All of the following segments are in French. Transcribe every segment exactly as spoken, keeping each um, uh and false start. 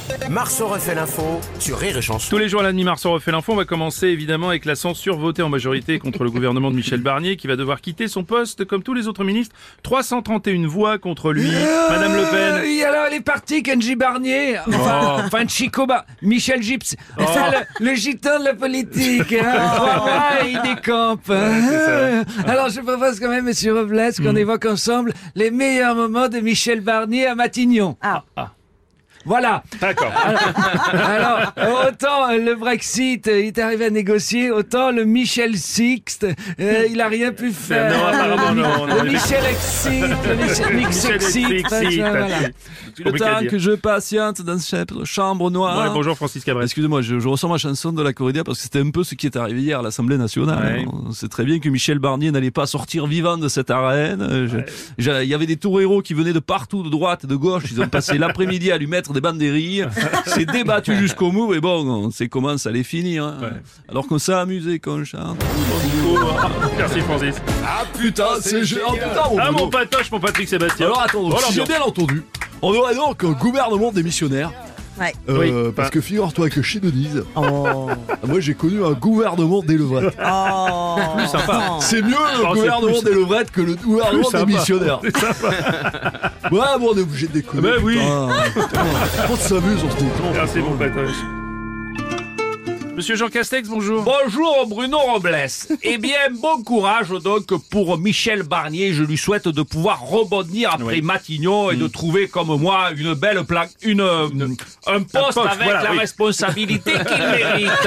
Marceau refait l'info sur Rire et Chanson. Tous les jours à la demi, Marceau refait l'info. On va commencer évidemment avec la censure votée en majorité contre le gouvernement de Michel Barnier qui va devoir quitter son poste comme tous les autres ministres. trois cent trente et un voix contre lui. Euh, Madame Le Pen. Et alors, elle est partie, Kenji Barnier. Enfin, Oh. enfin Chico Bar... Michel Gips. Enfin, le, le gitan de la politique. Hein. Voilà, il décampe. Hein. Alors, je propose quand même, monsieur Robles, qu'on évoque ensemble les meilleurs moments de Michel Barnier à Matignon. Ah. Voilà. D'accord. Alors, autant euh, le Brexit, euh, il est arrivé à négocier, autant le Michel Sixte, euh, il a rien pu faire. Non, apparemment, non, non. Le Michel Exit, le Michel Michel Exit. Exit, voilà. c'est Le compliqué à temps dire. que je patiente dans cette chambre noire. Ouais, bonjour Francis Cabrel. Excusez-moi, je, je ressens ma chanson de la corrida parce que c'était un peu ce qui est arrivé hier à l'Assemblée nationale. Ouais. On sait très bien que Michel Barnier n'allait pas sortir vivant de cette arène. Euh, je- je- Il y avait des toreros qui venaient de partout, de droite et de gauche. Ils ont passé l'après-midi à lui mettre des banderilles. C'est débattu jusqu'au bout et bon, on sait comment ça allait finir. Hein. Ouais. Alors qu'on s'est amusé quand on chante. Merci Francis. Ah putain, c'est géant. Putain, mon Ah Bruno. mon patoche, mon Patrick Sébastien. Alors attends, donc, Oh, si j'ai l'ambiance. bien entendu, on aurait donc un gouvernement démissionnaire. Ouais. Euh, Oui. parce que figure-toi que chez Denise, Oh. moi j'ai connu un gouvernement des levrettes. Oh. Plus sympa. C'est mieux le Oh, c'est gouvernement plus- des levrettes que le gouvernement Plus sympa. démissionnaire. C'est sympa. Ouais, bon, on est obligé de déconner. Ben oui. putain. Putain, on s'amuse, on se détend. Merci mon patoche. Monsieur Jean Castex, bonjour. Bonjour Bruno Robles. Eh bien, bon courage donc pour Michel Barnier. Je lui souhaite de pouvoir rebondir après Oui. Matignon et de trouver comme moi une belle plaque, une, une- un poste poste, avec voilà, la oui. responsabilité qu'il mérite.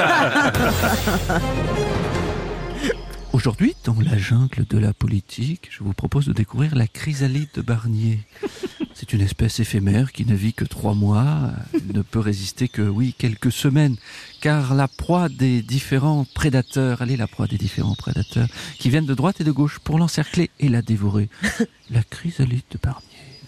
Aujourd'hui, dans la jungle de la politique, je vous propose de découvrir la chrysalide de Barnier. C'est une espèce éphémère qui ne vit que trois mois, elle ne peut résister que, oui, quelques semaines, car la proie des différents prédateurs, elle est la proie des différents prédateurs, qui viennent de droite et de gauche pour l'encercler et la dévorer. La chrysalide de Barnier.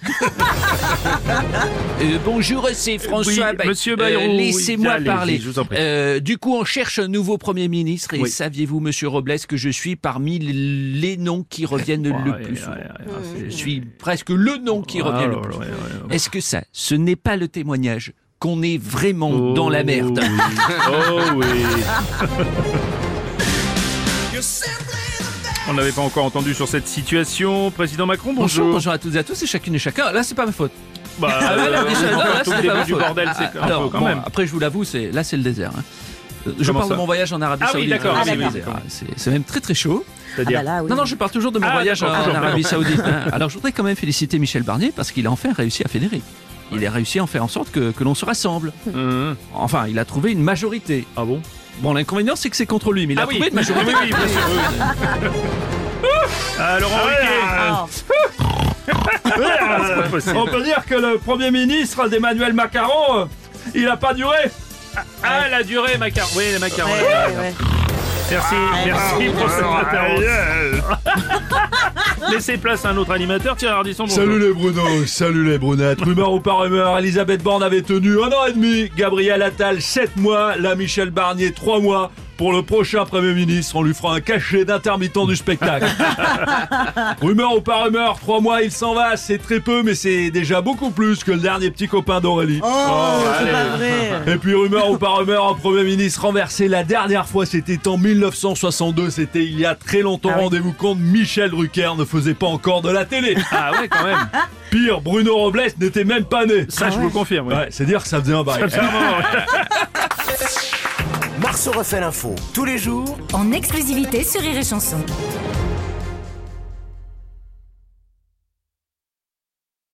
Euh, bonjour, c'est François. Oui, monsieur Bayrou, Euh, Laissez-moi oui, allez-y, parler. je vous en prie. Euh, du coup, on cherche un nouveau Premier ministre et Oui. saviez-vous, monsieur Robles, que je suis parmi les noms qui reviennent le Ouais, plus ouais, souvent. ouais, ouais, Je c'est- suis presque le nom qui Ah, revient le là, plus. là, ouais, ouais, ouais. Est-ce que ça, ce n'est pas le témoignage qu'on est vraiment dans la merde? Oh oui. Oh oui. On n'avait pas encore entendu sur cette situation. Président Macron, Bonjour, bonjour. bonjour à toutes et à tous et chacune et chacun. Là, c'est pas ma faute. Bah, Ah, là, là, euh, déjà, là, là, tout le c'était début pas ma du faute. bordel, c'est Ah, un alors, peu quand bon, même. après, je vous l'avoue, c'est là, c'est le désert. hein. Euh, Je Comment parle ça de mon voyage en Arabie Ah oui, Saoudite. d'accord, Ah, oui, c'est oui, le désert. d'accord. C'est c'est même très très chaud. Ah C'est-à-dire. bah là, oui. Non, non, je parle toujours de mon Ah, voyage en, d'accord, toujours, en Arabie d'accord. Saoudite. hein. Alors, je voudrais quand même féliciter Michel Barnier parce qu'il a enfin réussi à fédérer. Il a réussi à en faire en sorte que, que l'on se rassemble. Hum. Enfin, il a trouvé une majorité. Ah bon? Bon, l'inconvénient, c'est que c'est contre lui, mais il a Ah oui. trouvé une majorité. Oui, oui, bien sûr, oui. Ah, Laurent Ruquier. Oh. C'est pas possible. On peut dire que le Premier ministre d'Emmanuel Macron, euh, il a pas duré. Ah, la durée, macaron. Oui, les macarons. Ouais, ouais, ouais. Merci, merci pour cette référence. Laissez place à un autre animateur. Thierry Ardisson, bonjour. Salut les Bruno, salut les Brunettes. Rumeur ou pas rumeur, Elisabeth Borne avait tenu un an et demi, Gabriel Attal sept mois, là Michel Barnier trois mois. Pour le prochain Premier ministre, on lui fera un cachet d'intermittent du spectacle. Rumeur ou pas rumeur, trois mois il s'en va, c'est très peu mais c'est déjà beaucoup plus que le dernier petit copain d'Aurélie. Oh, c'est pas vrai. Et puis rumeur ou pas rumeur, un Premier ministre renversé la dernière fois c'était en mille neuf cent soixante-deux, c'était il y a très longtemps, Ah oui. rendez-vous compte, Michel Drucker ne faisait pas encore de la télé. Ah ouais, quand même. Pire, Bruno Robles n'était même pas né. Ça, je vous le confirme. oui. Ouais, c'est dire que ça faisait un bail. Sincèrement, ouais. Marceau refait l'info tous les jours En exclusivité sur Rire et Chanson.